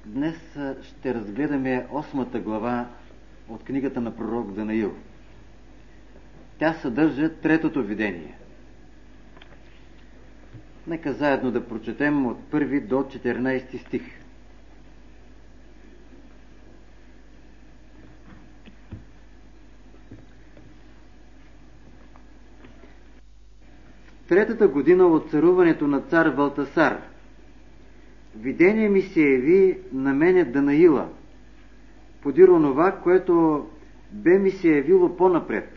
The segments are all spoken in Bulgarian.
Днес ще разгледаме 8 глава от книгата на пророк Данаил. Тя съдържа третото видение. Нека заедно да прочетем от 1 до 14 стих. В 3-та година от царуването на цар Валтасар, видение ми се яви на мене Данаила, подир онова, което бе ми се явило по-напред.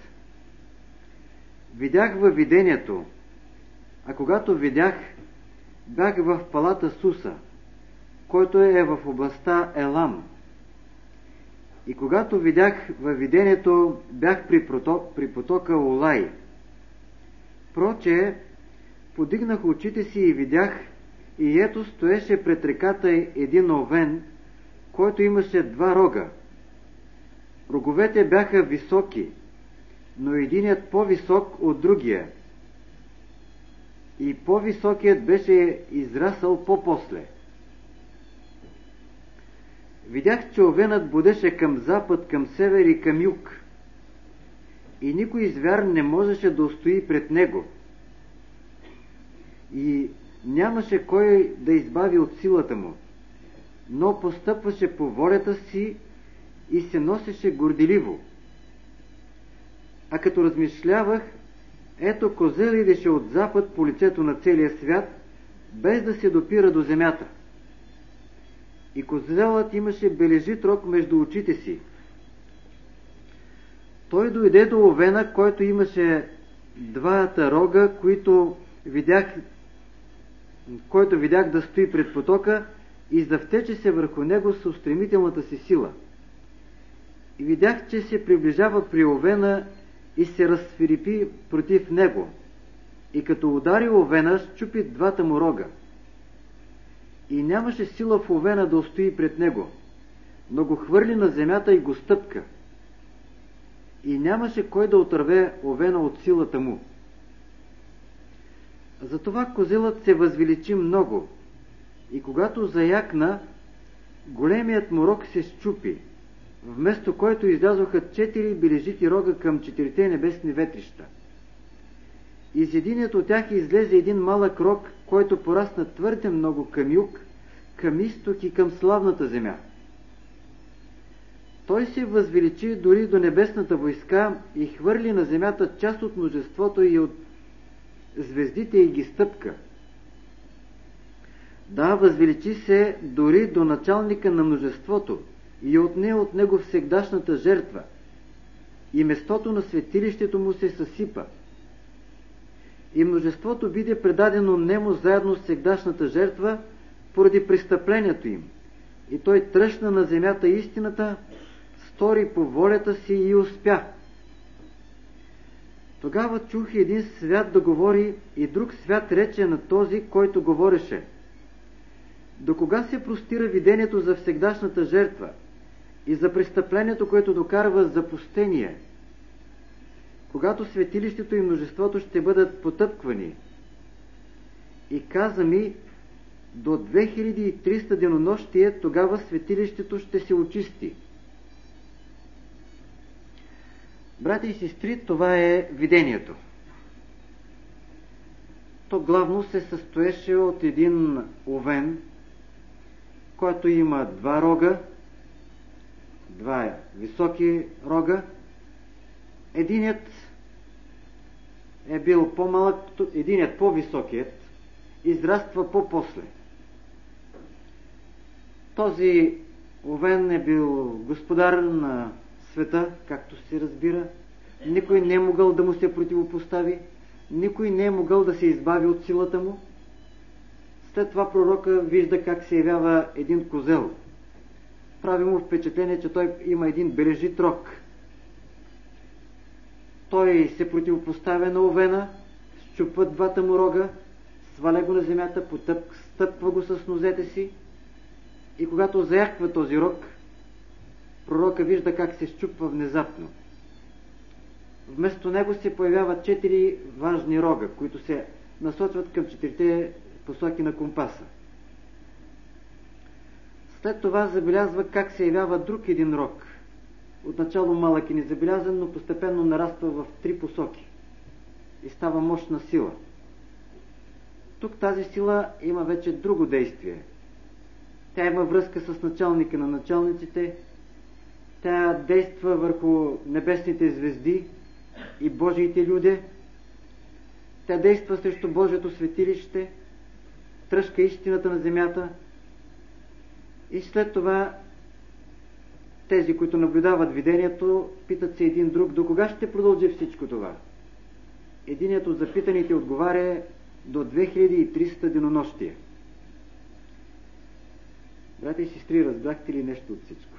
Видях във видението, а когато видях, бях в палата Суса, който е в областта Елам. И когато видях във видението, бях при потока Улай. Проче, подигнах очите си и видях, и ето стоеше пред реката един овен, който имаше 2 рога. Роговете бяха високи, но единият по-висок от другия. И по-високият беше израсъл по-после. Видях, че овенът будеше към запад, към север и към юг. И никой звяр не можеше да устои пред него. И нямаше кой да избави от силата му, но постъпваше по волята си и се носеше горделиво. А като размишлявах, ето козел идеше от запад по лицето на целия свят, без да се допира до земята. И козелът имаше бележит рог между очите си. Той дойде до овена, който имаше 2 рога, който видях да стои пред потока, и завтече се върху него с устремителната си сила. И видях, че се приближава при овена и се разсвирепи против него. И като удари овена, счупи 2 му рога. И нямаше сила в овена да устои пред него, но го хвърли на земята и го стъпка. И нямаше кой да отърве овена от силата му. Затова козелът се възвеличи много, и когато заякна, големият му рог се счупи, вместо който излязоха 4 бележити рога към 4 небесни ветрища. Из единият от тях излезе един малък рог, който порасна твърде много към юг, към изток и към славната земя. Той се възвеличи дори до небесната войска и хвърли на земята част от множеството и от звездите и ги стъпка. Да, възвеличи се дори до началника на множеството и отне от него всегдашната жертва, и местото на светилището му се съсипа. И множеството биде предадено нему заедно с всегдашната жертва поради престъплението им, и той тръщна на земята истината, стори по волята си и успя. Тогава чух един свят да говори, и друг свят рече на този, който говореше: до кога се простира видението за всегдашната жертва и за престъплението, което докарва запустение, когато светилището и множеството ще бъдат потъпквани? И каза ми: до 2300 денонощие тогава светилището ще се очисти. Братя и сестри, това е видението. То главно се състоеше от един овен, който има 2 рога, 2 високи рога. Единият е бил по-малък, единият по-високият израства по-после. Този овен е бил господар на света, както се разбира. Никой не е могъл да му се противопостави, никой не е могъл да се избави от силата му. След това пророка вижда как се явява един козел. Прави му впечатление, че той има един бележит рог. Той се противопоставя на овена, счупва 2 му рога, сваля го на земята, стъпва го с нозете си, и когато заяква този рог, пророка вижда как се счупва внезапно. Вместо него се появяват 4 важни рога, които се насочват към 4 посоки на компаса. След това забелязва как се явява друг един рог. Отначало малък и незабелязан, но постепенно нараства в 3 посоки и става мощна сила. Тук тази сила има вече друго действие. Тя има връзка с началника на началниците, тя действа върху небесните звезди и Божиите люди, тя действа срещу Божието светилище, тръшка истината на земята и след това тези, които наблюдават видението, питат се един друг, до кога ще продължи всичко това? Единият от запитаните отговаря до 2300 денонощия. Брати и сестри, разбрахте ли нещо от всичко?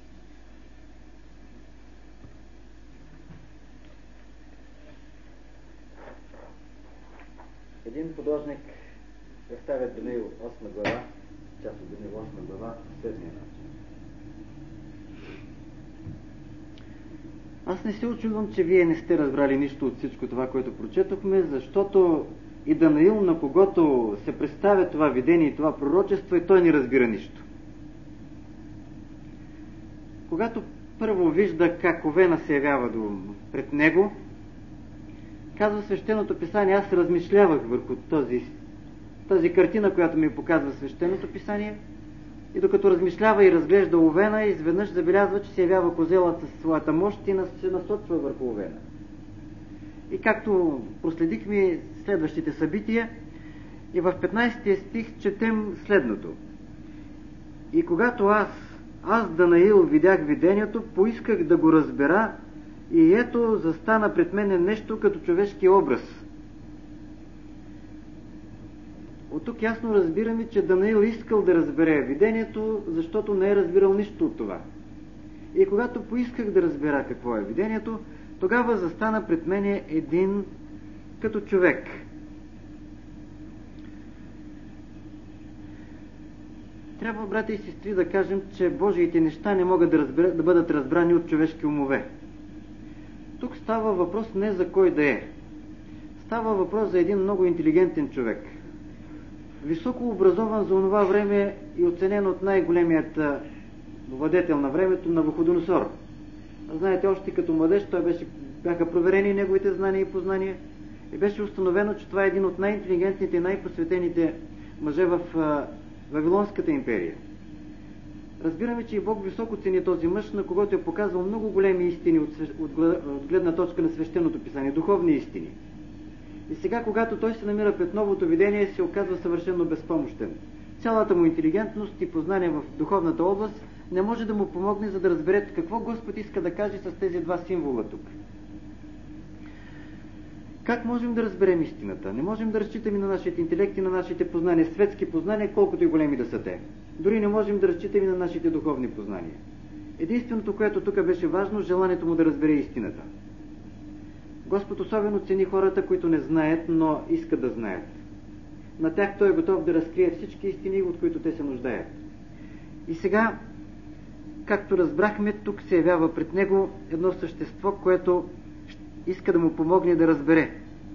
Един художник представя Даниил 8 глава, част от Даниил 8 глава, следния начин. Аз не се очудвам, че вие не сте разбрали нищо от всичко това, което прочетохме, защото и Даниил, на когото се представя това видение и това пророчество, и той не разбира нищо. Когато първо вижда как овена се явява пред него, казва свещеното писание, аз размишлявах върху тази картина, която ми показва свещеното писание, и докато размишлява и разглежда овена, изведнъж забелязва, че се явява козелът със своята мощ и се насочва върху овена. И както проследихме следващите събития, и в 15 стих четем следното. И когато аз Данаил видях видението, поисках да го разбера, и ето застана пред мене нещо като човешки образ. От тук ясно разбираме, че Данаил искал да разбере видението, защото не е разбирал нищо от това. И когато поисках да разбера какво е видението, тогава застана пред мене един като човек. Трябва, брати и сестри, да кажем, че Божиите неща не могат да бъдат разбрани от човешки умове. Тук става въпрос не за кой да е. Става въпрос за един много интелигентен човек. Високо образован за онова време и оценен от най-големият владетел на времето, Навуходоносор. Знаете, още като младеж бяха проверени неговите знания и познания и беше установено, че това е един от най-интелигентните и най-просветените мъже в Вавилонската империя. Разбираме, че и Бог високо цени този мъж, на когото е показал много големи истини от гледна точка на свещеното писание, духовни истини. И сега, когато той се намира пред новото видение, се оказва съвършено безпомощен. Цялата му интелигентност и познание в духовната област не може да му помогне, за да разбере какво Господ иска да каже с тези два символа тук. Как можем да разберем истината? Не можем да разчитаме на нашите интелекти, на нашите познания, светски познания, колкото и големи да са те. Дори не можем да разчитаме на нашите духовни познания. Единственото, което тук беше важно, желанието му да разбере истината. Господ особено цени хората, които не знаят, но искат да знаят. На тях той е готов да разкрие всички истини, от които те се нуждаят. И сега, както разбрахме, тук се явява пред него едно същество, което иска да му помогне да разбере.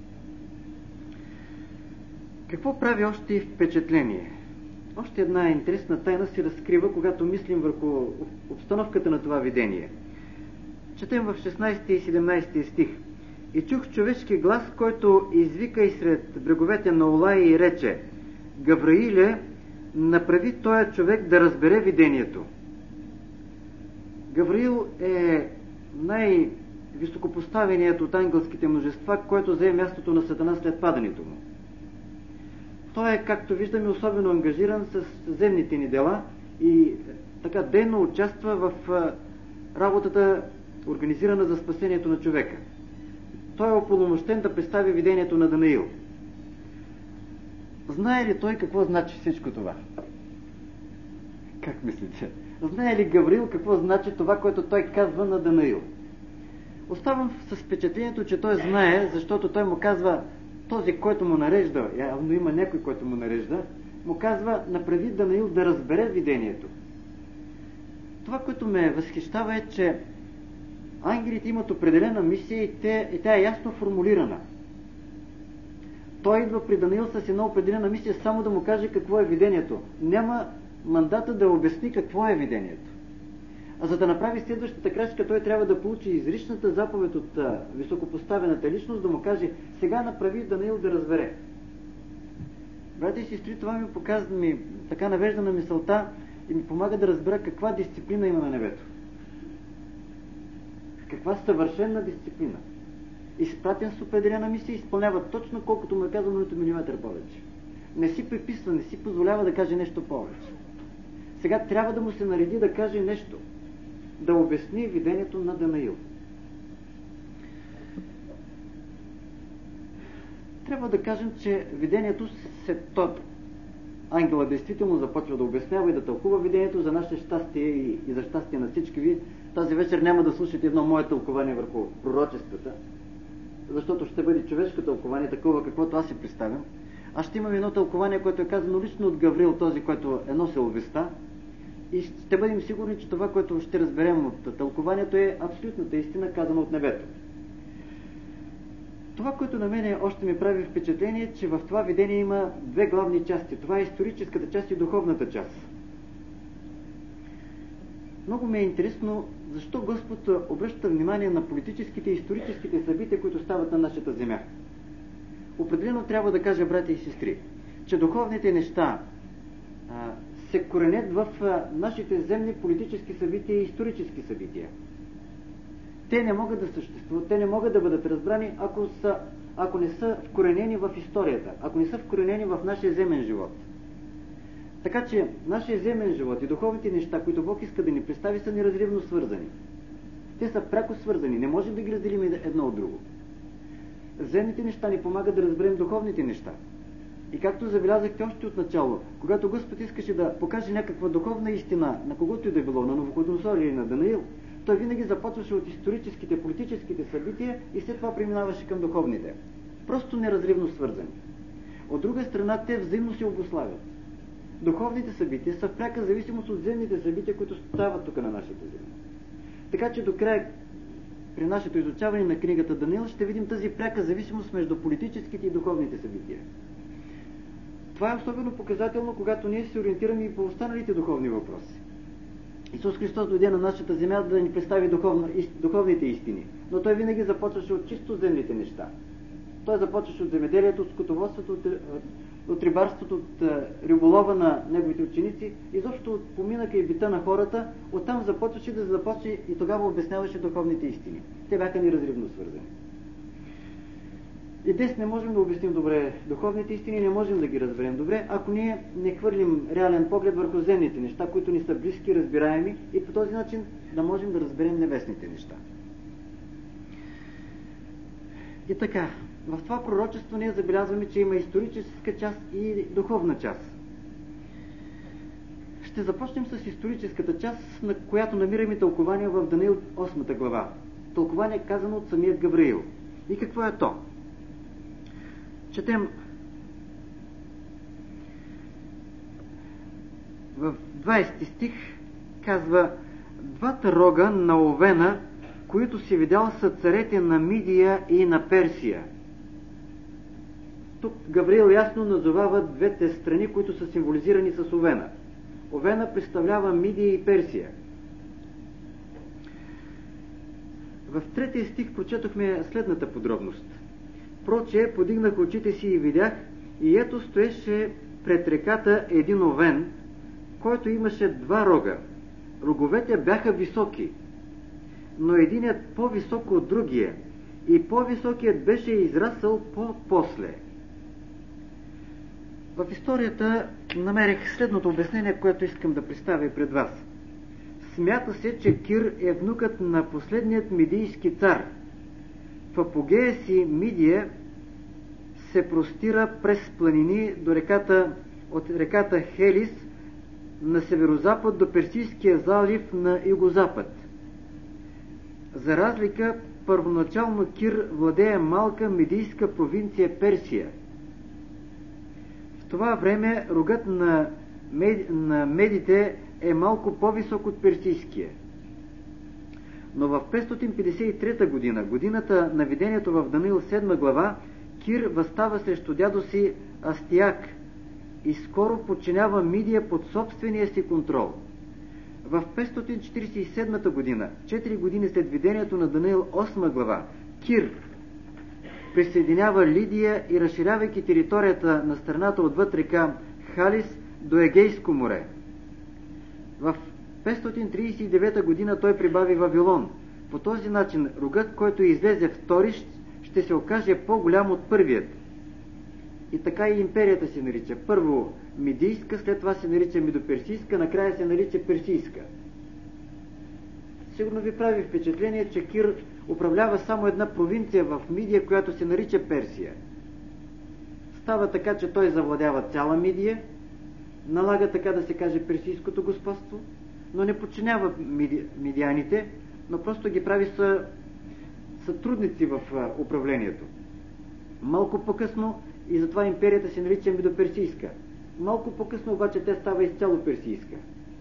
Какво прави още и впечатление? Още една интересна тайна се разкрива, когато мислим върху обстановката на това видение. Четем в 16 и 17 стих. И чух човешки глас, който извика и сред бреговете на Олай и рече: Гавраиле, направи този човек да разбере видението. Гавраил е най-високопоставеният от ангелските множества, който зае мястото на Сатана след падането му. Той е, както виждаме, особено ангажиран с земните ни дела и така дейно участва в работата, организирана за спасението на човека. Той е упълномощен да представи видението на Данаил. Знае ли той какво значи всичко това? Как мислите? Знае ли Гавраил какво значи това, което той казва на Данаил? Оставам с впечатлението, че той знае, защото той му казва, този, който му нарежда, явно има някой, който му нарежда, му казва, направи Данаил да разбере видението. Това, което ме възхищава е, че ангелите имат определена мисия и тя е ясно формулирана. Той идва при Данаил с една определена мисия само да му каже какво е видението. Няма мандата да обясни какво е видението. А за да направи следващата крачка, той трябва да получи изричната заповед от високопоставената личност, да му каже: сега направи Данаил да разбере. Брати и сестри, това ми показва, така навежда на мисълта и ми помага да разбера каква дисциплина има на небето. Каква съвършена дисциплина. Изпратен с определена мисия, изпълнява точно колкото му е казано нито милиметър повече. Не си приписва, не си позволява да каже нещо повече. Сега трябва да му се нареди да каже нещо, да обясни видението на Данаил. Трябва да кажем, че видението се тот. Ангела действително започва да обяснява и да тълкува видението за наше щастие и за щастие на всички ви. Тази вечер няма да слушате едно мое тълкование върху пророчествата, защото ще бъде човешко тълкование, такова каквото аз си представям. Аз ще имам едно тълкование, което е казано лично от Гавриил, този, който е носил веста, и ще бъдем сигурни, че това, което ще разберем от тълкованието, е абсолютната истина, казана от небето. Това, което на мен още ми прави впечатление, че в това видение има две главни части. Това е историческата част и духовната част. Много ми е интересно, защо Господ обръща внимание на политическите и историческите събития, които стават на нашата земя. Определено трябва да кажа, братя и сестри, че духовните неща се коренят в нашите земни политически събития и исторически събития. Те не могат да съществуват, те не могат да бъдат разбрани, ако не са вкоренени в историята, ако не са вкоренени в нашия земен живот. Така че нашия земен живот и духовните неща, които Бог иска да ни представи, са неразривно свързани. Те са пряко свързани, не можем да ги разделим едно от друго. Земните неща ни помагат да разберем духовните неща. И както забелязахте още от начало, когато Господ искаше да покаже някаква духовна истина на когото и да е било, на Навуходоносор или на Данаил, той винаги започваше от историческите, политическите събития и след това преминаваше към духовните. Просто неразривно свързани. От друга страна, те взаимно се обуславят. Духовните събития са в пряка зависимост от земните събития, които стават тук на нашата земя. Така че до края, при нашето изучаване на книгата Данаил, ще видим тази пряка зависимост между политическите и духовните събития. Това е особено показателно, когато ние се ориентираме и по останалите духовни въпроси. Исус Христос дойде на нашата земя да ни представи духовните истини, но Той винаги започваше от чисто земните неща. Той започваше от земеделието, от скотоводството, от рибарството, от риболова на неговите ученици, изобщо от поминъка и бита на хората. Оттам започваше да започне и тогава обясняваше духовните истини. Те бяха неразривно свързани. И днес не можем да обясним добре духовните истини, не можем да ги разберем добре, ако ние не хвърлим реален поглед върху земните неща, които ни са близки, разбираеми, и по този начин да можем да разберем небесните неща. И така, в това пророчество ние забелязваме, че има историческа част и духовна част. Ще започнем с историческата част, на която намираме тълкование в Данаил 8 глава. Тълкование казано от самият Гавриил. И какво е то? Четем в 20 стих, казва: двата рога на овена, които си видял, са царете на Мидия и на Персия. Тук Гавриил ясно назовава двете страни, които са символизирани с овена. Овена представлява Мидия и Персия. В 3 стих прочетохме следната подробност. Проче, подигнах очите си и видях, и ето стоеше пред реката един овен, който имаше два рога. Роговете бяха високи, но единият по-висок от другия, и по-високият беше израсъл по-после. В историята намерих следното обяснение, което искам да представя пред вас. Смята се, че Кир е внукът на последният мидийски цар. В апогея си Мидия се простира през планини от реката Хелис на северозапад до Персийския залив на югозапад. За разлика, първоначално Кир владее малка мидийска провинция Персия. В това време рогът на медите е малко по-висок от персийския. Но в 553 година, годината на видението в Данаил 7 глава, Кир възстава срещу дядо си Астияк и скоро подчинява Мидия под собствения си контрол. В 547 година, 4 години след видението на Даниил 8 глава, Кир присъединява Лидия и, разширявайки територията на страната отвъд река Халис до Егейско море. В 539 година той прибави Вавилон. По този начин рогът, който излезе втори, ще се окаже по-голям от първият. И така и империята се нарича. Първо Мидийска, след това се нарича Медоперсийска, накрая се нарича Персийска. Сигурно ви прави впечатление, че Кир управлява само една провинция в Мидия, която се нарича Персия. Става така, че той завладява цяла Мидия, налага, така да се каже, персийското господство, но не подчинява мидияните, но просто ги прави сътрудници в управлението. Малко по-късно, и затова империята се нарича Медоперсийска. Малко по-късно обаче тя става изцяло персийска.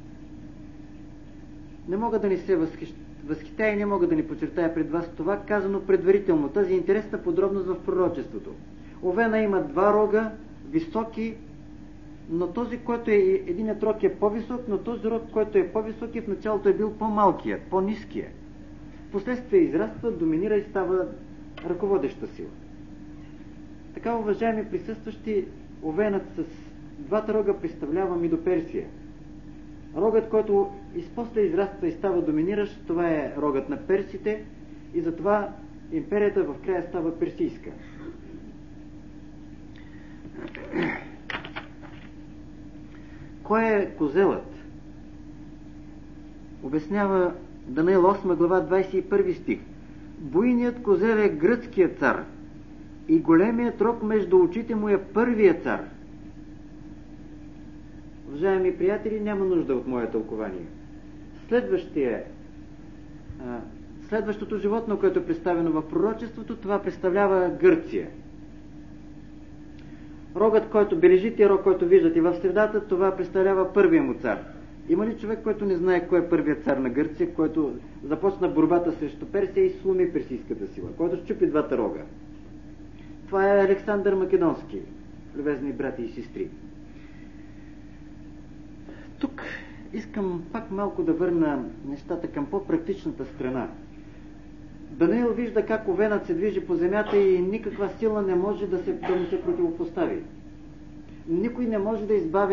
Не мога да ни се възхитя и не мога да ни подчертая пред вас това, казано предварително, тази интересна подробност в пророчеството. Овена има два рога, високи, но този, който единият рог е по-висок, но този рог, който е по-висок, в началото е бил по-малкият, по-ниският. Впоследствие израства, доминира и става ръководеща сила. Така, уважаеми присъстващи, овенът с двата рога представлява Медоперсия. Рогът, който после израства и става доминиращ, това е рогът на персите, и затова империята в края става персийска. Кой е козелът? Обяснява Даниил 8 глава 21 стих. Буйният козел е гръцкият цар и големият рог между очите му е първият цар. Уважаеми приятели, няма нужда от мое тълкование. Следващото животно, което е представено в пророчеството, това представлява Гърция. Рогът, който бележите, рог, който виждате в средата, това представлява първия му цар. Има ли човек, който не знае кой е първият цар на Гърция, който започна борбата срещу Персия и сломи персийската сила, който счупи двата рога? Това е Александър Македонски, любезни брати и сестри. Тук искам пак малко да върна нещата към по-практичната страна. Даниил вижда как овенът се движи по земята и никаква сила не може да му се противопостави. Никой не може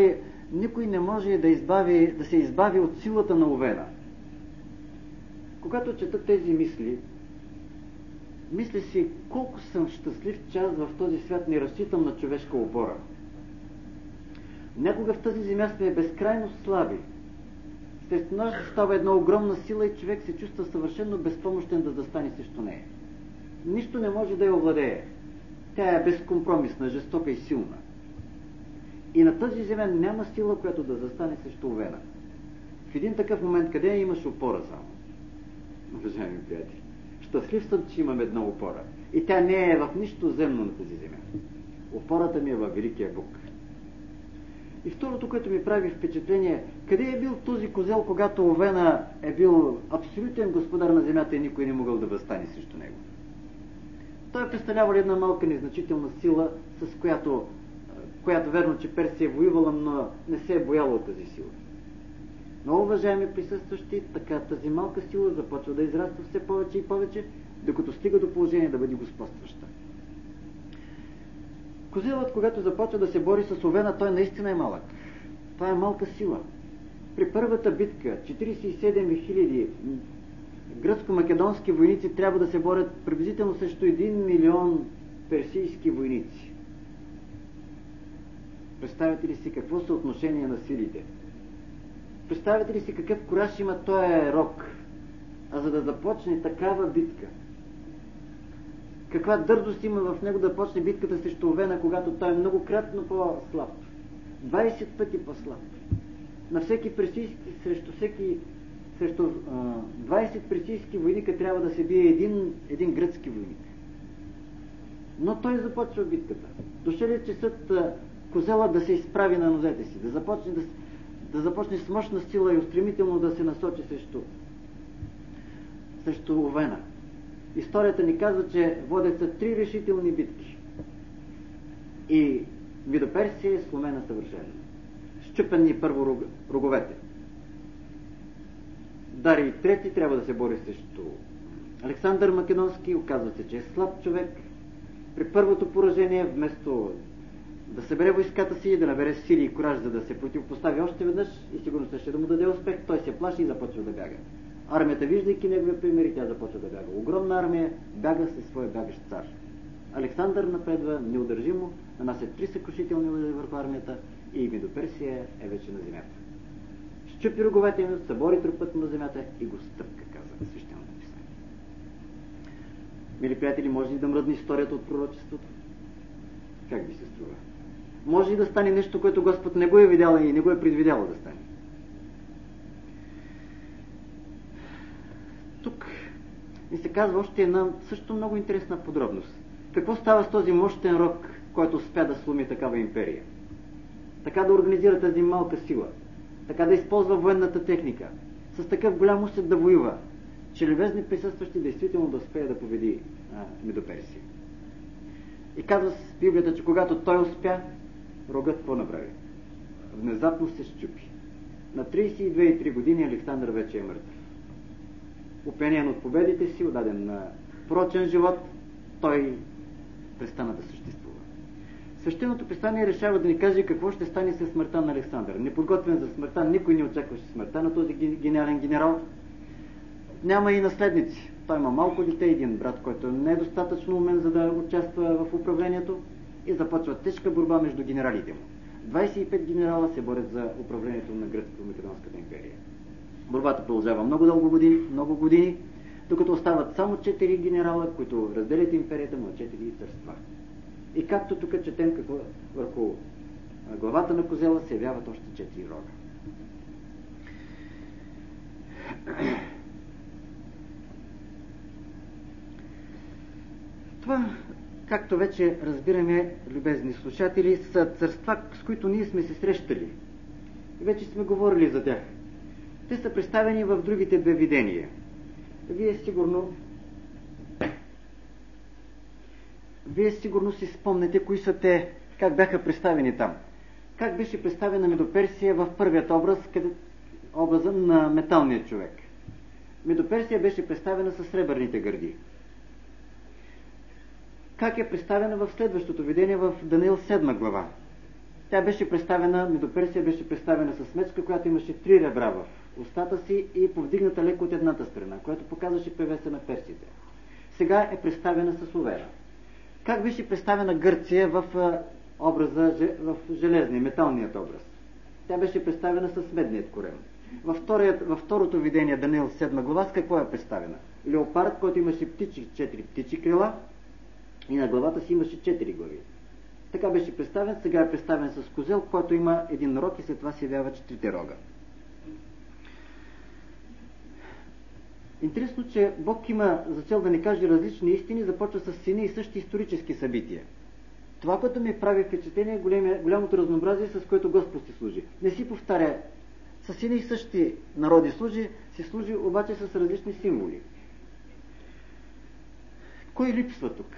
да се избави от силата на овена. Когато чета тези мисли, мисля си колко съм щастлив, че аз в този свят не разчитам на човешка опора. Някога в тази земя сме безкрайно слаби. След нощ става една огромна сила и човек се чувства съвършено безпомощен да застане срещу нея. Нищо не може да я овладее. Тя е безкомпромисна, жестока и силна. И на тази земя няма сила, която да застане срещу овена. В един такъв момент, къде имаш опора само? Уважаеми приятели, щастлив съм, че имам една опора. И тя не е в нищо земно на тази земя. Опората ми е във Великия Бог. И второто, което ми прави впечатление, къде е бил този козел, когато овена е бил абсолютен господар на земята и никой не могъл да възстане срещу него? Той представлява една малка незначителна сила, с която верно, че Персия е воювала, но не се е бояла от тази сила. Но, уважаеми присъстващи, така тази малка сила започва да израства все повече и повече, докато стига до положение да бъде господстваща. Козелът, когато започва да се бори с овена, той наистина е малък. Това е малка сила. При първата битка 47 000 гръцко-македонски войници трябва да се борят приблизително срещу 1 милион персийски войници. Представете ли си какво съотношение на силите? Представете ли си какъв кураж има този рог? А за да започне такава битка, каква дързост има в него да почне битката срещу овена, когато той е многократно по-слаб. 20 пъти по-слаб. На всеки персийски, срещу 20 персийски войника трябва да се бие един гръцки войник. Но той започва битката. Дошъл е часът козела да се изправи на нозете си, да започне с мощна сила и устремително да се насочи срещу овена. Историята ни казва, че водят се 3 решителни битки. И Медоперсия е сломена съвършено. Счупени първо роговете. Дарий III трябва да се бори срещу Александър Македонски. Оказва се, че е слаб човек. При първото поражение, вместо да събере войската си и да набере сили и кураж, за да се противопостави още веднъж и сигурно ще да му даде успех, той се плаши и започва да бяга. Армията, виждайки неговия пример, и тя започва да бяга. Огромна армия бяга със своя бягащ цар. Александър напредва неудържимо, нанася 3 съкрушителни удари върху армията и Медоперсия е вече на земята. Счупи роговете им, събори трупът на земята и го стъпка, каза свещеното писание. Мили приятели, може ли да мръдне историята от пророчеството? Как ви се струва? Може ли да стане нещо, което Господ не го е видял и не го е предвидял да стане? Тук ми се казва още една също много интересна подробност. Какво става с този мощен рок, който успя да сломи такава империя? Така да организира тази малка сила, така да използва военната техника, с такъв голям усет да воюва, че любезни присъстващи действително да успее да победи Медоперсия. И казва с Библията, че когато той успя, рогът какво направи? Внезапно се счупи. На 32,3 години Александър вече е мъртъв. Опенен от победите си, отдаден на прочен живот, той престана да съществува. Свещеното писание решава да ни каже какво ще стане след смъртта на Александър. Неподготвен за смъртта, никой не очакваше смъртта на този гениален генерал. Няма и наследници. Той има малко дете, един брат, който не е достатъчно умен, за да участва в управлението, и започва тежка борба между генералите му. 25 генерала се борят за управлението на Гръцко-Македонската империя. Борбата продължава много години, докато остават само 4 генерала, които разделят империята му на 4 царства. И както тук четем, какво върху главата на козела се явяват още 4 рога. Това, както вече разбираме, любезни слушатели, са царства, с които ние сме се срещали. И вече сме говорили за тях. Те са представени в другите две видения. Вие сигурно си спомнете кои са те, как бяха представени там. Как беше представена Медоперсия в първият образ, образа на металния човек. Медоперсия беше представена със сребърните гърди. Как е представена в следващото видение в Даниил 7 глава? Медоперсия беше представена с мечка, която имаше 3 ребра в устата си и повдигната леко от едната страна, което показваше превеса на персите. Сега е представена с овера. Как беше представена Гърция в железния, металният образ? Тя беше представена с медният корем. Във второто видение, Даниил 7 глава, с какво е представена? Леопард, който имаше 4 птичи крила и на главата си имаше 4 глави. Така беше представен, сега е представен с козел, който има един рог и след това се явява 4 рога. Интересно, че Бог има за цел да ни каже различни истини, започва с едни и същи исторически събития. Това, което ми прави впечатление, е голямото разнообразие, с което Господ си служи. Не си повтаря, с едни и същи народи си служи обаче с различни символи. Кой липсва тук?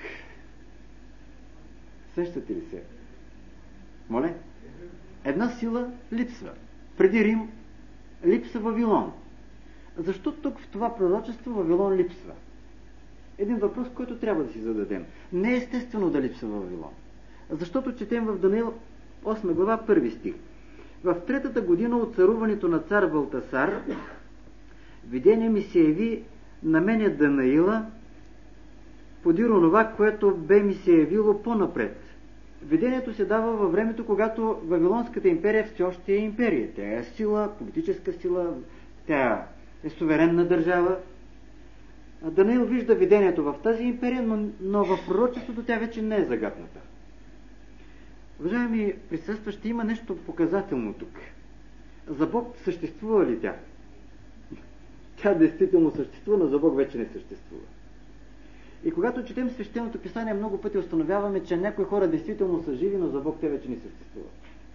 Сещате ли се? Моля? Една сила липсва. Преди Рим липсва Вавилон. Защо тук в това пророчество Вавилон липсва? Един въпрос, който трябва да си зададем. Не е естествено да липсва Вавилон. Защото четем в Даниил 8 глава 1 стих. В 3-та година от царуването на цар Валтасар, видение ми се яви на мене Данаила, подир онова, което бе ми се явило по-напред. Видението се дава във времето, когато Вавилонската империя все още е империя. Тя е сила, политическа сила, тя е суверенна държава. Данаил вижда видението в тази империя, но в пророчеството тя вече не е загатната. Уважаеми присъстващи, има нещо показателно тук. За Бог съществува ли тя? Тя действително съществува, но за Бог вече не съществува. И когато четем свещеното писание, много пъти установяваме, че някои хора действително са живи, но за Бог те вече не съществуват.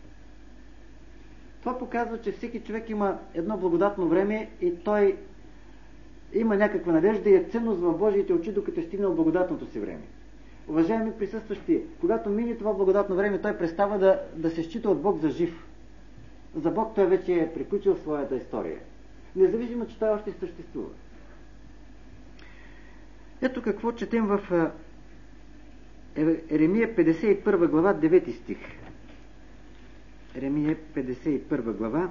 Това показва, че всеки човек има едно благодатно време и той има някаква надежда и е ценност в Божиите очи, докато е стигнал благодатното си време. Уважаеми присъстващи, когато мине това благодатно време, той престава да се счита от Бог за жив. За Бог той вече е приключил своята история. Независимо, че той още съществува. Ето какво четем в Еремия 51 глава 9 стих. Еремия 51 глава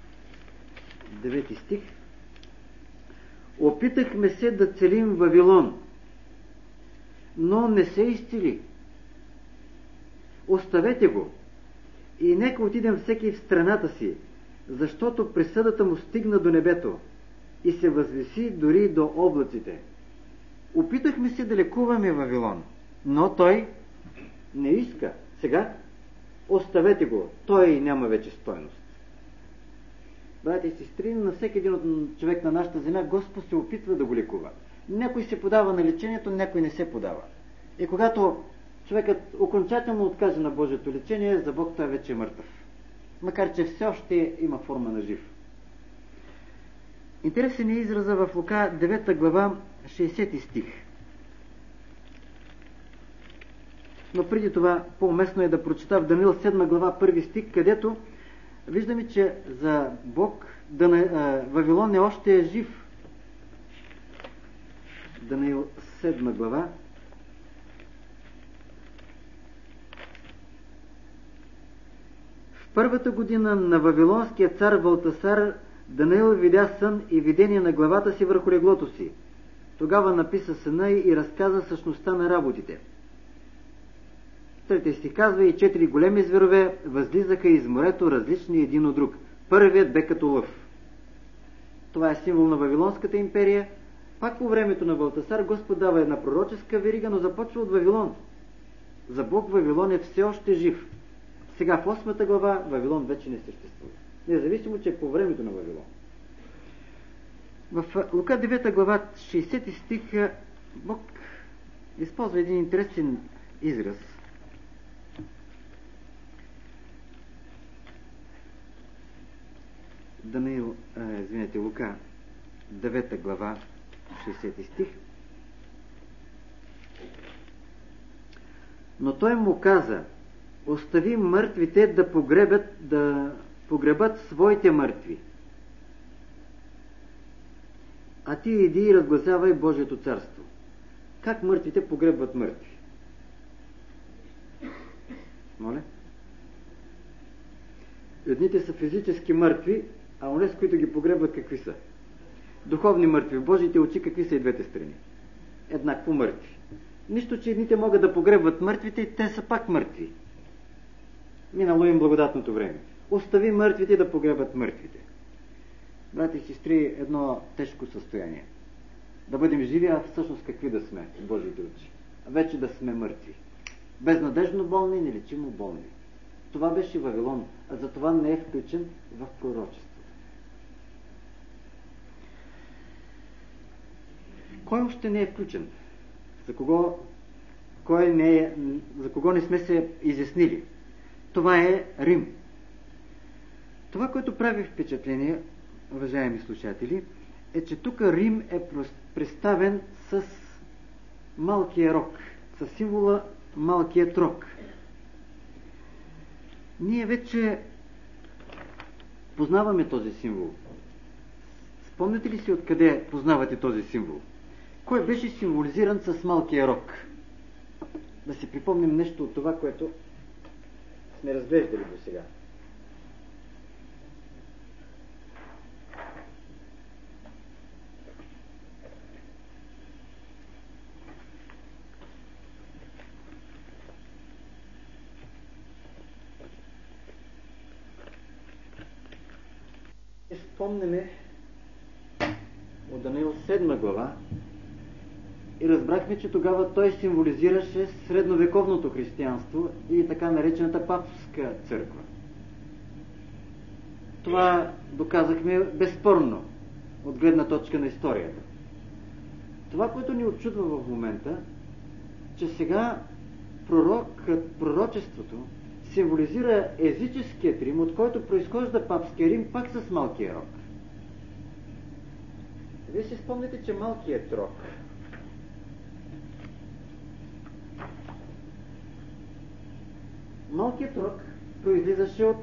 9 стих. Опитахме се да целим Вавилон, но не се изцели. Оставете го и нека отидем всеки в страната си, защото присъдата му стигна до небето и се възвиси дори до облаците. Опитахме се да лекуваме Вавилон, но той не иска. Сега оставете го, той няма вече стойност. Братя и сестри, на всеки един от човек на нашата земя Господ се опитва да го лекува. Някой се подава на лечението, някой не се подава. И когато човекът окончателно откаже на Божието лечение, за Бог той вече е мъртъв. Макар че все още има форма на жив. Интересен е израза в Лука 9 глава 60 стих. Но преди това по-уместно е да прочета в Даниил 7 глава 1 стих, където виждаме, че за Бог Вавилон е още жив. Даниил 7 глава. В първата година на вавилонския цар Валтасар Даниил видя сън и видение на главата си върху леглото си. Тогава написа съна и разказа същността на работите. Трети стих казва: и 4 големи зверове възлизаха из морето, различни един от друг. Първият бе като лъв. Това е символ на Вавилонската империя. Пак по времето на Валтасар Господ дава една пророческа верига, но започва от Вавилон. За Бог Вавилон е все още жив. Сега в 8 глава Вавилон вече не съществува. Независимо, че е по времето на Вавилон. В Лука 9 глава 60 стих Бог използва един интересен израз. Лука 9 глава 60 стих. Но той му каза: остави мъртвите да погребат своите мъртви, а ти иди и разгласявай Божието царство. Как мъртвите погребват мъртви? Моля? Едните са физически мъртви, а онези, които ги погребват, какви са? Духовни мъртви. В Божиите очи какви са и двете страни? Еднакво мъртви. Нищо, че едните могат да погребват мъртвите, и те са пак мъртви. Минало им благодатното време. Остави мъртвите да погребат мъртвите. Брати и сестри, едно тежко състояние. Да бъдем живи, а всъщност какви да сме в Божиите очи? Вече да сме мъртви. Безнадежно болни, нелечимо болни. Това беше Вавилон, а затова не е включен в пророчеството. Кой още не е включен? За кого не сме се изяснили? Това е Рим. Това, което прави впечатление, уважаеми слушатели, е, че тук Рим е представен с малкия рог, с символа малкият рог. Ние вече познаваме този символ. Спомняте ли си откъде познавате този символ? Кой беше символизиран с малкия рог? Да си припомним нещо от това, което сме разглеждали до сега. Спомняме от Даниил 7 глава и разбрахме, че тогава той символизираше средновековното християнство и така наречената папска църква. Това доказахме безспорно от гледна точка на историята. Това, което ни отчудва в момента, че сега пророчеството символизира езическият Рим, от който произхожда папския Рим, пак с малкия рог. Вие си спомните, че малкият рог Малкият рог произлизаше от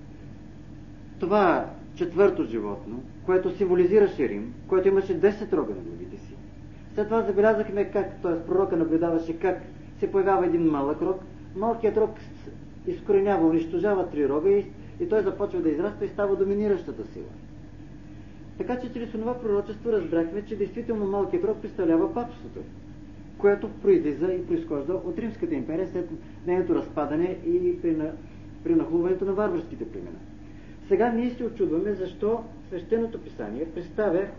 това четвърто животно, което символизираше Рим, което имаше 10 рога на главите си. След това забелязахме как, т.е. пророка наблюдаваше как се появява един малък рог. Малкият рог изкоренява, унищожава 3 рога и той започва да израства и става доминиращата сила. Така че чрез това пророчество разбрахме, че действително малкият рог представлява папството, което произлиза и произхожда от Римската империя след нейното разпадане и при нахлуването на варварските племена. Сега ние се очудваме защо Свещеното писание представя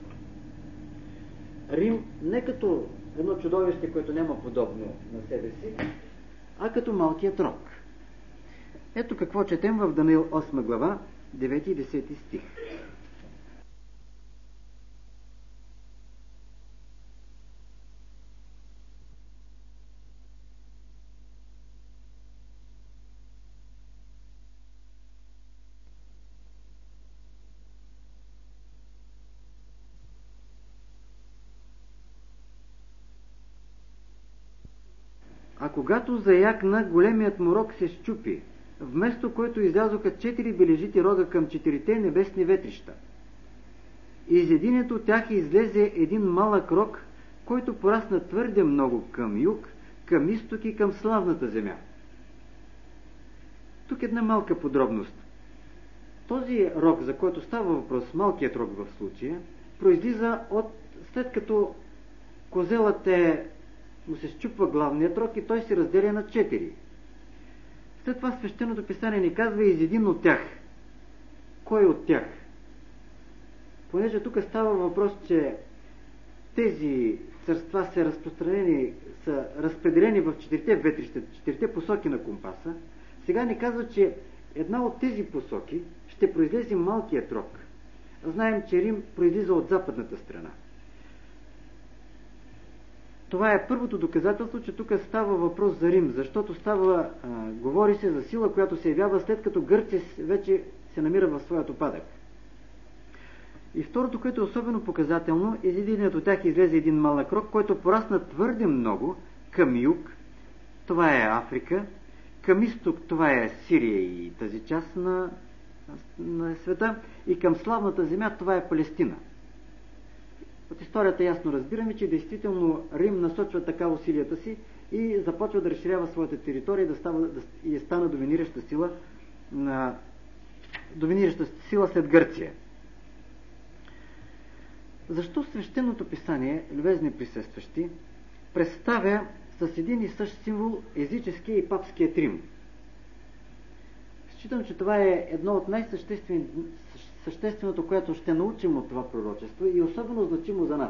Рим не като едно чудовище, което няма подобно на себе си, а като малкият рог. Ето какво четем в Даниил 8 глава, 9 и 10 стих. А когато заякна, големият му рог се счупи, вместо който излязоха 4 бележити рога към 4 небесни ветрища. Из единето от тях излезе един малък рог, който порасна твърде много към юг, към изток и към славната земя. Тук една малка подробност. Този рог, за който става въпрос, малкият рог в случая, произлиза от след като козелът му се счупва главният рог и той се разделя на 4. След това Свещеното писание ни казва из един от тях. Кой от тях? Понеже тук става въпрос, че тези царства са разпределени в 4 ветрища, 4 посоки на компаса, сега ни казва, че една от тези посоки ще произлезе малкият рог. Знаем, че Рим произлиза от западната страна. Това е първото доказателство, че тук става въпрос за Рим, защото говори се за сила, която се явява след като Гърция вече се намира в своят упадък. И второто, което е особено показателно, из единият от тях излезе един малък рог, който порасна твърде много към юг, това е Африка, към изток това е Сирия и тази част на света, и към славната земя това е Палестина. От историята ясно разбираме, че действително Рим насочва така усилията си и започва да разширява своята територия и стана доминираща сила след Гърция. Защо Свещеното писание, любезни присъстващи, представя с един и същ символ езическия и папският Рим? Считам, че това е едно от най-същественото, което ще научим от това пророчество и особено значимо за нас.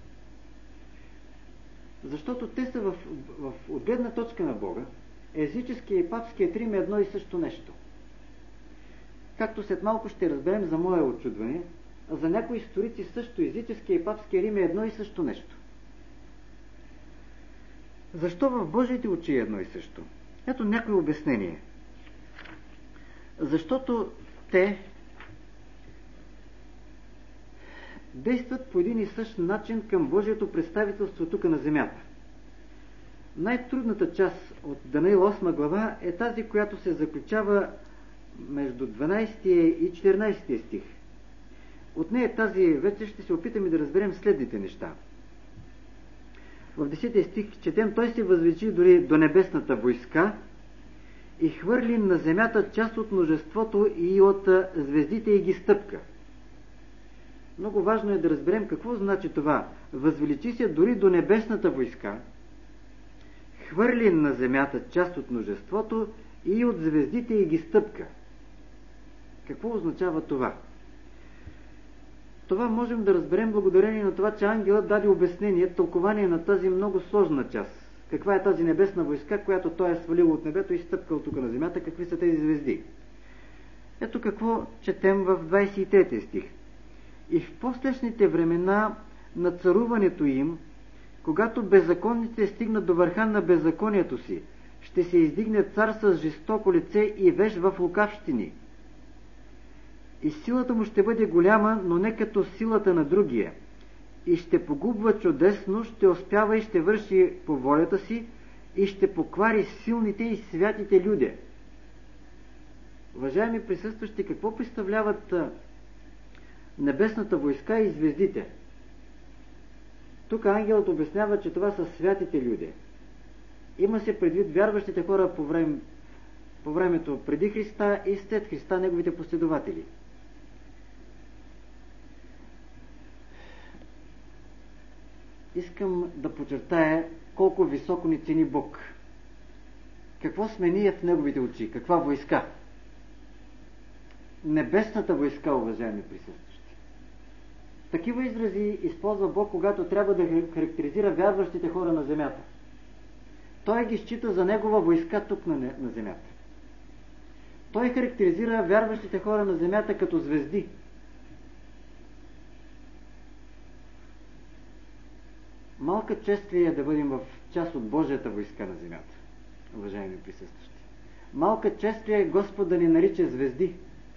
Защото те са от гледна точка на Бога, езическия и папският Рим е едно и също нещо. Както след малко ще разберем за мое очудване, а за някои историци също езическия и папския Рим е едно и също нещо. Защо в Божиите очи е едно и също? Ето някои обяснение. Защото те действат по един и същ начин към Божието представителство тук на земята. Най-трудната част от Даниил 8 глава е тази, която се заключава между 12 и 14 стих. От нея тази вечер ще се опитаме да разберем следните неща. В 10 стих четем: той се възвеличи дори до небесната войска и хвърли на земята част от множеството и от звездите и ги стъпка. Много важно е да разберем какво значи това. Възвеличи се дори до небесната войска, хвърли на земята част от множеството и от звездите и ги стъпка. Какво означава това? Това можем да разберем благодарение на това, че ангелът даде обяснение, тълкование на тази много сложна част. Каква е тази небесна войска, която той е свалил от небето и стъпкал тук на земята, какви са тези звезди. Ето какво четем в 23 стих. И в последните времена на царуването им, когато беззаконните стигнат до върха на беззаконието си, ще се издигне цар с жестоко лице и вещ в лукавщини. И силата му ще бъде голяма, но не като силата на другия. И ще погубва чудесно, ще успява и ще върши по волята си, и ще поквари силните и святите люди. Уважаеми присъстващи, какво представляват небесната войска и звездите? Тук ангелът обяснява, че това са святите люди. Има се предвид вярващите хора по времето преди Христа и след Христа, неговите последователи. Искам да подчертая колко високо ни цени Бог. Какво сме ние в неговите очи? Каква войска? Небесната войска, уважаеми присъстващи. Такива изрази използва Бог, когато трябва да характеризира вярващите хора на земята. Той ги счита за негова войска тук на земята. Той характеризира вярващите хора на земята като звезди. Малка чест ли е да бъдем в част от Божията войска на земята, уважаеми присъстващи? Малка чест ли е Господ да ни нарича звезди?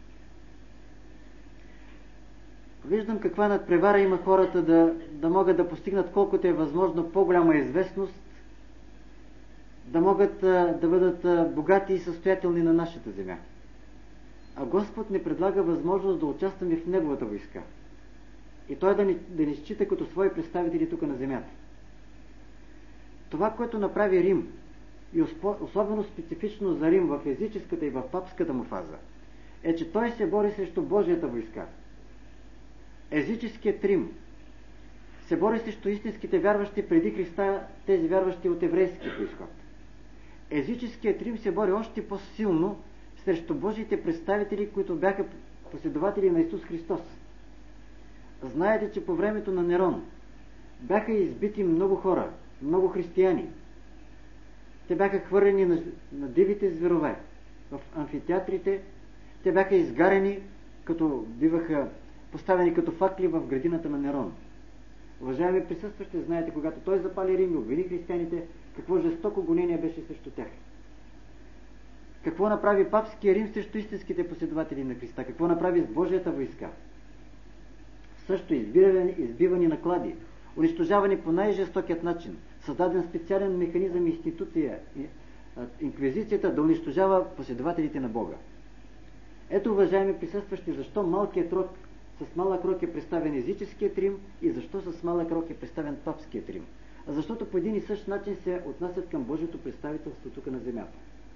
Виждам каква надпревара има хората да могат да постигнат колкото е възможно по-голяма известност, да могат да бъдат богати и състоятелни на нашата земя. А Господ ни предлага възможност да участваме в Неговата войска. И Той да ни счита като свои представители тук на земята. Това, което направи Рим, и особено специфично за Рим в езическата и в папската му фаза, е, че той се бори срещу Божията войска. Езическият Рим се бори срещу истинските вярващи преди Христа, тези вярващи от еврейски произход. Езическият Рим се бори още по-силно срещу Божиите представители, които бяха последователи на Исус Христос. Знаете, че по времето на Нерон бяха избити много хора, много християни. Те бяха хвърлени на дивите зверове в амфитеатрите. Те бяха изгарени, като биваха поставени като факли в градината на Нерон. Уважаеми присъстващи, знаете, когато той запали Рим и обвини християните, какво жестоко гонение беше срещу тях. Какво направи папския Рим срещу истинските последователи на Христа? Какво направи с Божията войска? Също избивани на клади, унищожавани по най-жестокият начин, създаден специален механизъм и институция, инквизицията да унищожава последователите на Бога. Ето, уважаеми присъстващи, защо малкият рок с малък рок е представен езическият Рим и защо с малък рок е представен папският Рим. Защото по един и същ начин се отнасят към Божието представителство тук на земята.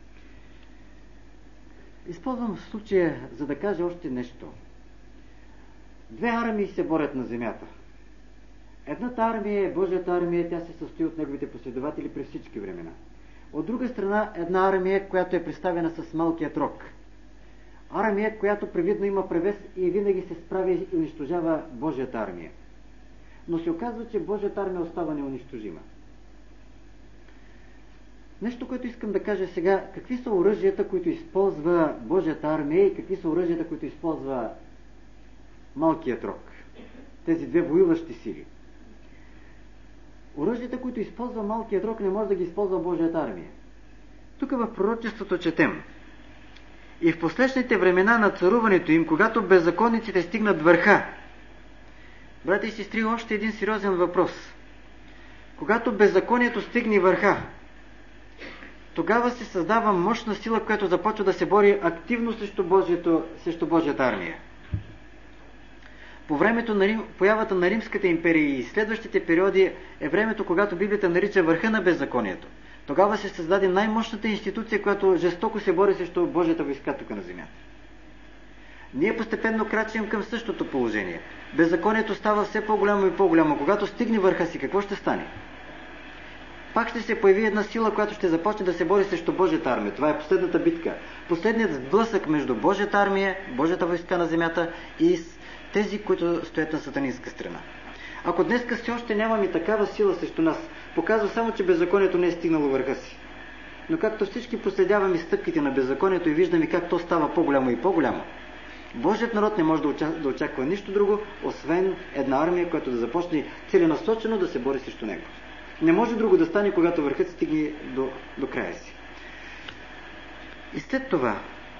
Използвам случая, за да кажа още нещо. Две армии се борят на земята. Едната армия е Божията армия, тя се състои от неговите последователи през всички времена. От друга страна, една армия, която е представена с малкият рок. Армия, която привидно има превес и винаги се справи и унищожава Божията армия. Но се оказва, че Божията армия остава неунищожима. Нещо, което искам да кажа сега, какви са оръжията, които използва Божията армия и какви са оръжията, които използва малкият рок. Тези две воюващи сили. Оръжията, които използва малкият рок, не може да ги използва Божията армия. Тук в пророчеството четем: и в последните времена на царуването им, когато беззаконниците стигнат върха. Брати и сестри, още един сериозен въпрос. Когато беззаконието стигне върха, тогава се създава мощна сила, която започва да се бори активно срещу Божията армия. По времето на появата на Римската империя и следващите периоди е времето, когато Библията нарича върха на беззаконието. Тогава се създаде най-мощната институция, която жестоко се бори срещу Божията войска тук на земята. Ние постепенно крачим към същото положение. Беззаконието става все по-голямо и по-голямо. Когато стигне върха си, какво ще стане? Пак ще се появи една сила, която ще започне да се бори срещу Божията армия. Това е последната битка. Последният сблъсък между Божията армия, Божията войска на земята и тези, които стоят на сатанинска страна. Ако днеска все още нямаме такава сила срещу нас, показва само, че беззаконието не е стигнало върха си. Но както всички проследяваме стъпките на беззаконието и виждаме как то става по-голямо и по-голямо, Божият народ не може да очаква нищо друго, освен една армия, която да започне целенасочено да се бори срещу него. Не може друго да стане, когато върхът стигне до края си. И след това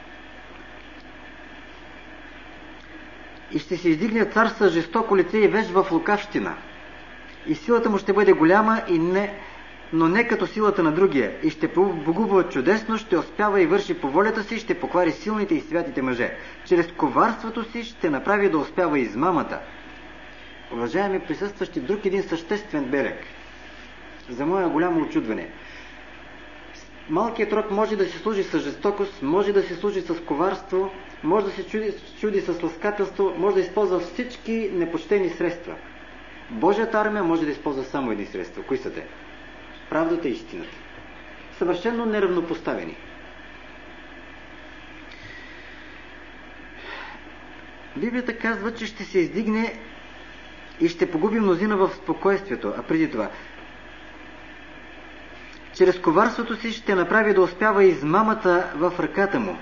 и ще се издигне цар с жестоко лице и веж в лукавщина. И силата му ще бъде голяма и но не като силата на другия, и ще богува чудесно, ще успява и върши по волята си, ще поквари силните и святите мъже. Чрез коварството си ще направи да успява измамата. Уважаеми присъстващи, друг един съществен белег. За мое голямо очудване. Малкият род може да се служи с жестокост, може да се служи с коварство, може да се чуди с ласкателство, може да използва всички непочтени средства. Божията армия може да използва само едни средства. Кои са те? Правдата и истината. Съвършено неравнопоставени. Библията казва, че ще се издигне и ще погуби мнозина в спокойствието, а преди това чрез коварството си ще направи да успява измамата в ръката му.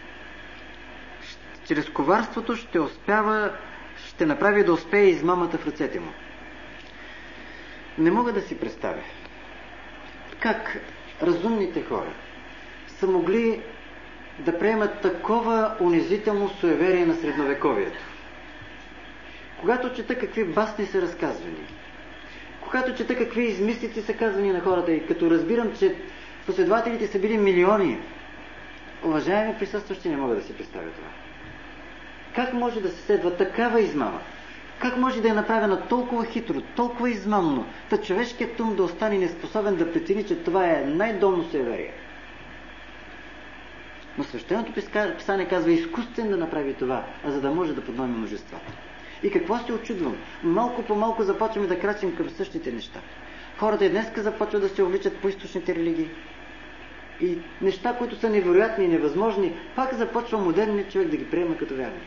Чрез коварството ще направи да успее измамата в ръцете му. Не мога да си представя как разумните хора са могли да приемат такова унизително суеверие на средновековието. Когато чета какви басни са разказвани, когато чета какви измислици са казвани на хората и като разбирам, че последователите са били милиони, уважаеми присъстващи, не мога да си представя това. Как може да се следва такава измама? Как може да е направена толкова хитро, толкова измамно, та човешкият ум да остане неспособен да прецени, че това е най-долно суеверие? Но свещеното писание казва изкуствен да направи това, а за да може да подноми множествата. И какво се очудвам? Малко по малко започваме да крачим към същите неща. Хората и днеска започват да се увличат по източните религии. И неща, които са невероятни и невъзможни, пак започва модерният човек да ги приема като вярни.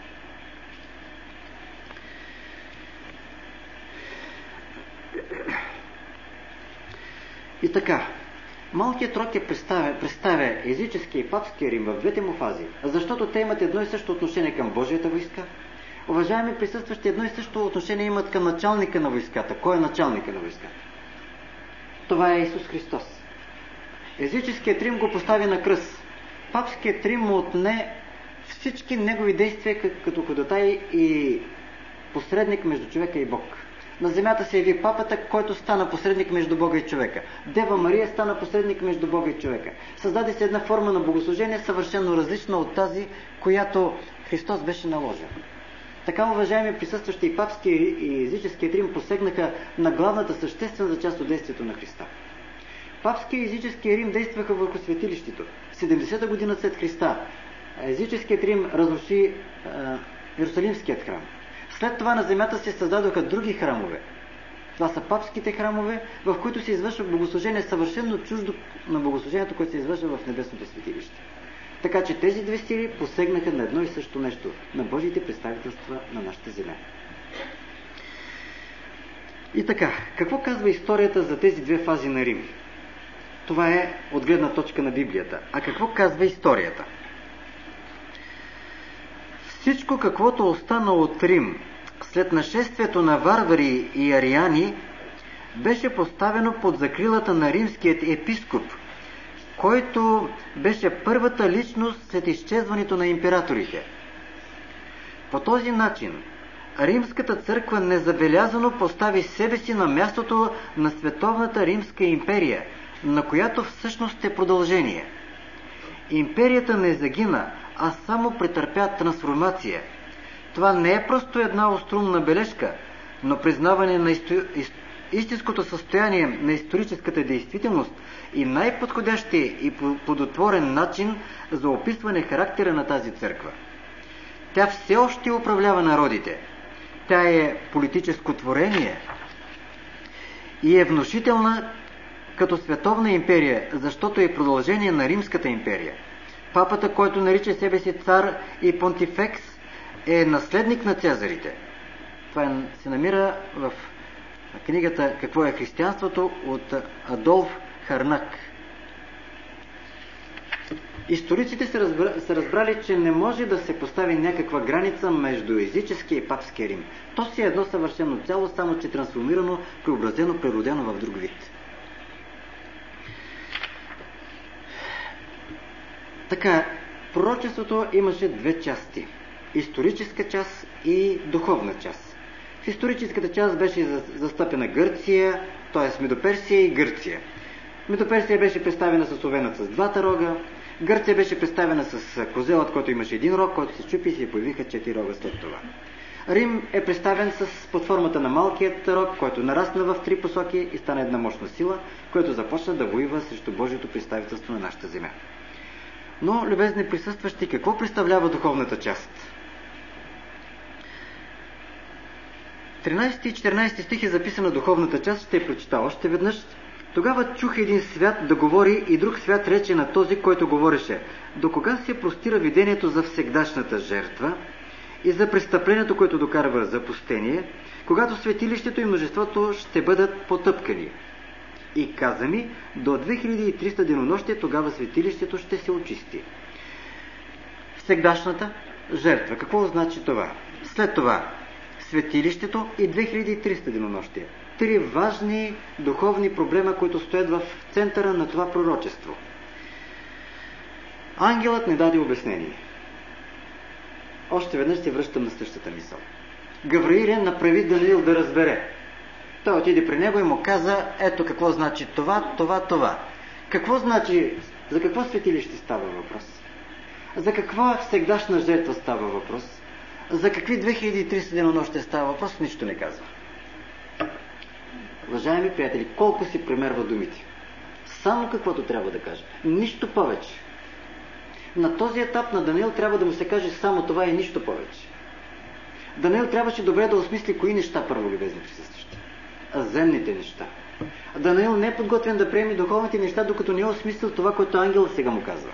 И така, малкият род представя езическия и папския Рим в двете му фази, защото те имат едно и също отношение към Божията войска. Уважаеми присъстващи, едно и също отношение имат към началника на войската. Кой е началника на войската? Това е Исус Христос. Езическият Рим го постави на кръст. Папският Рим му отне всички негови действия като ходатай и посредник между човека и Бог. На земята се яви папата, който стана посредник между Бога и човека. Дева Мария стана посредник между Бога и човека. Създаде се една форма на богослужение, съвършено различна от тази, която Христос беше наложил. Така, уважаеми присъстващи, и папски и езическият Рим посегнаха на главната съществена част от действието на Христа. Папски и езическият Рим действаха върху светилището. 70-та година след Христа езическият Рим разруши Иерусалимският храм. След това на земята се създадоха други храмове. Това са папските храмове, в които се извършва богослужение съвършено чуждо на богослужението, което се извършва в небесното светилище. Така че тези две сили посегнаха на едно и също нещо, на Божиите представителства на нашата земя. И така, какво казва историята за тези две фази на Рим? Това е от гледна точка на Библията. А какво казва историята? Всичко, каквото остана от Рим след нашествието на варвари и ариани, беше поставено под закрилата на римският епископ, който беше първата личност след изчезването на императорите. По този начин Римската църква незабелязано постави себе си на мястото на Световната Римска империя, на която всъщност е продължение. Империята не загина, а само претърпя трансформация. Това не е просто една остроумна бележка, но признаване на истинското състояние на историческата действителност и най-подходящия и плодотворен начин за описване характера на тази църква. Тя все още управлява народите. Тя е политическо творение и е внушителна като световна империя, защото е продължение на Римската империя. Папата, който нарича себе си цар и понтифекс, е наследник на цезарите. Това се намира в книгата "Какво е християнството" от Адолф Харнак. Историците са разбрали, че не може да се постави някаква граница между езическия и папския Рим. То си е едно съвършено цяло, само че трансформирано, преобразено, преродено в друг вид. Така, пророчеството имаше две части. Историческа част и духовна част. В историческата част беше застъпена Гърция, т.е. Медоперсия и Гърция. Медоперсия беше представена с овенът с двата рога, Гърция беше представена с козелът, който имаше един рог, който се чупи и се появиха 4 рога след това. Рим е представен под формата на малкият рог, който нарасна в 3 посоки и стана една мощна сила, която започна да воюва срещу Божието представителство на нашата земя. Но, любезни присъстващи, какво представлява духовната част? 13 и 14 стих е записана духовната част, ще я прочита още веднъж. Тогава чух един свят да говори и друг свят рече на този, който говореше: до кога се простира видението за всегдашната жертва и за престъплението, което докарва запустение, когато светилището и множеството ще бъдат потъпкани. И каза ми, до 2300 денонощия тогава светилището ще се очисти. Всегдашната жертва. Какво значи това? След това светилището и 2300 денонощия. 3 важни духовни проблема, които стоят в центъра на това пророчество. Ангелът не даде обяснение. Още веднъж се връщам на същата мисъл. Гавриил направи Даниил да разбере. Той отиде при него и му каза: ето какво значи това. Какво значи, за какво светилище става въпрос? За каква всегдашна жертва става въпрос? За какви 2300 денонощия става въпрос? Нищо не казва. Уважаеми приятели, колко си премерва думите? Само каквото трябва да каже. Нищо повече. На този етап на Даниил трябва да му се каже само това и нищо повече. Даниил трябваше добре да осмисли кои неща, първо, любезни присъстващи. Земните неща. Даниил не е подготвен да приеме духовните неща, докато не е осмислил това, което ангел сега му казва.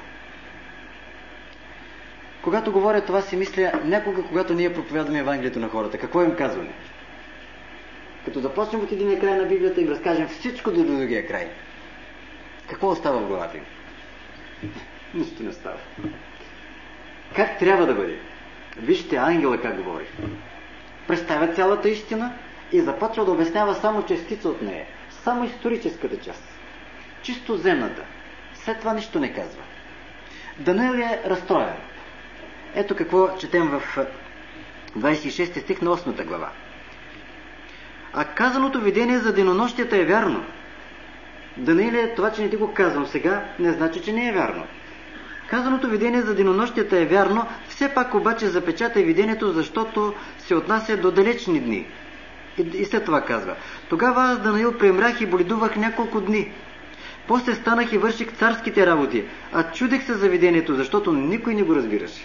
Когато говоря това, си мисля някога, когато ние проповядваме Евангелието на хората. Какво им казваме? Като започнем от единия край на Библията и им разкажем всичко до другия край. Какво остава в главата им? Нищо не става. Как трябва да бъде? Вижте ангела как говори. Представя цялата истина и започва да обяснява само частица от нея. Само историческата част. Чисто земната. След това нищо не казва. Даниил е разстроен. Ето какво четем в 26 стих на 8 глава. А казаното видение за денонощията е вярно. Данииле, това, че не ти го казвам сега, не значи, че не е вярно. Казаното видение за денонощията е вярно, все пак обаче запечатай видението, защото се отнася до далечни дни. И след това казва: тогава аз, Даниил, премрях и боледувах няколко дни. После станах и върших царските работи, а чудех се за видението, защото никой не го разбираше.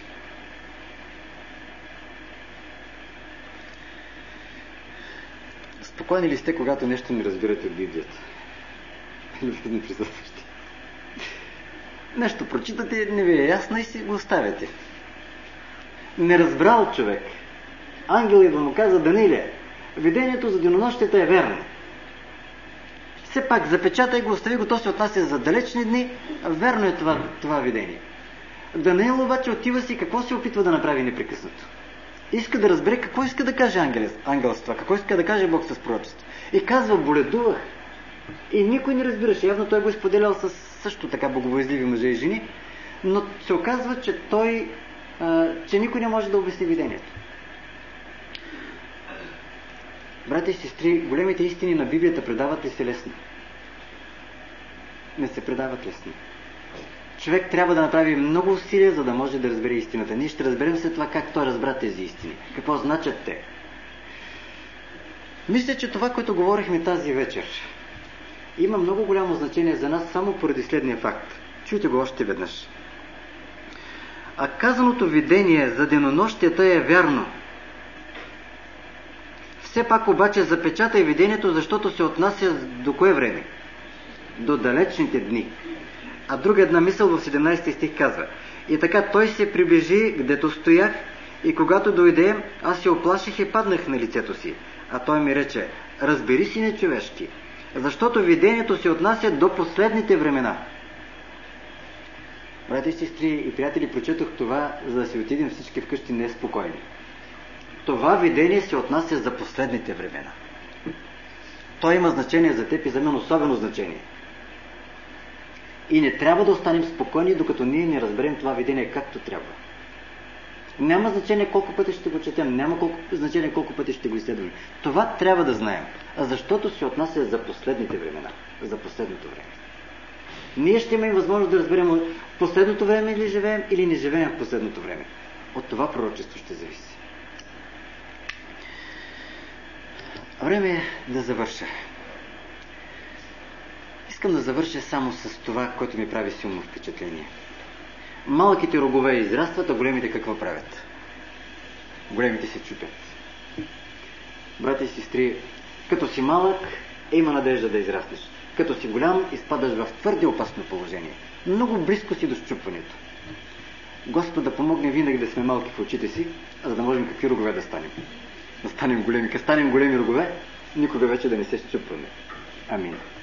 Спокойни ли сте, когато нещо не разбирате от Библията? Любезни присъстващи. Нещо прочитате, не ви е ясно и си го оставяте. Не разбрал човек. Ангел идва му каза: Данииле, видението за денонощията е верно. Все пак запечатай го, остави го, то се отнася за далечни дни. Верно е това видение. Даниил обаче отива си, какво се опитва да направи непрекъснато? Иска да разбере какво иска да каже ангел с това, какво иска да каже Бог с пророчество. И казва: боледувах. И никой не разбираше. Явно той го изподелял с също така богобоязливи мъже и жени, но се оказва, че никой не може да обясни видението. Братя и сестри, големите истини на Библията предават ли се лесно? Не се предават лесно. Човек трябва да направи много усилия, за да може да разбере истината. Ние ще разберем след това как той разбра тези истини. Какво значат те. Мисля, че това, което говорихме тази вечер, има много голямо значение за нас само поради следния факт. Чуйте го още веднъж. А казаното видение за денонощията е вярно. Все пак обаче запечатай видението, защото се отнася до кое време? До далечните дни. А друга една мисъл в 17 стих казва: и така той се приближи, гдето стоях, и когато дойде, аз се оплаших и паднах на лицето си. А той ми рече: разбери, сине човешки, защото видението се отнася до последните времена. Братя и сестри и приятели, прочетох това, за да се отидем всички вкъщи неспокойни. Това видение се отнася за последните времена. То има значение за теб и за мен, особено значение. И не трябва да останем спокойни, докато ние не разберем това видение както трябва. Няма значение колко пъти ще го четем, няма значение колко пъти ще го изследваме. Това трябва да знаем, защото се отнася за последните времена, за последното време. Ние ще имаме възможност да разберем в последното време ли живеем или не живеем в последното време. От това пророчество ще зависи. Време е да завърша. Искам да завърша само с това, което ми прави силно впечатление. Малките рогове израстват, а големите какво правят? Големите се чупят. Брати и сестри, като си малък, има надежда да израснеш. Като си голям, изпадаш в твърде опасно положение. Много близко си до счупването. Господ да помогне винаги да сме малки в очите си, за да можем какви рогове да станем. Да станем големи. Като станем големи рогове, никога вече да не се счупваме. Амин.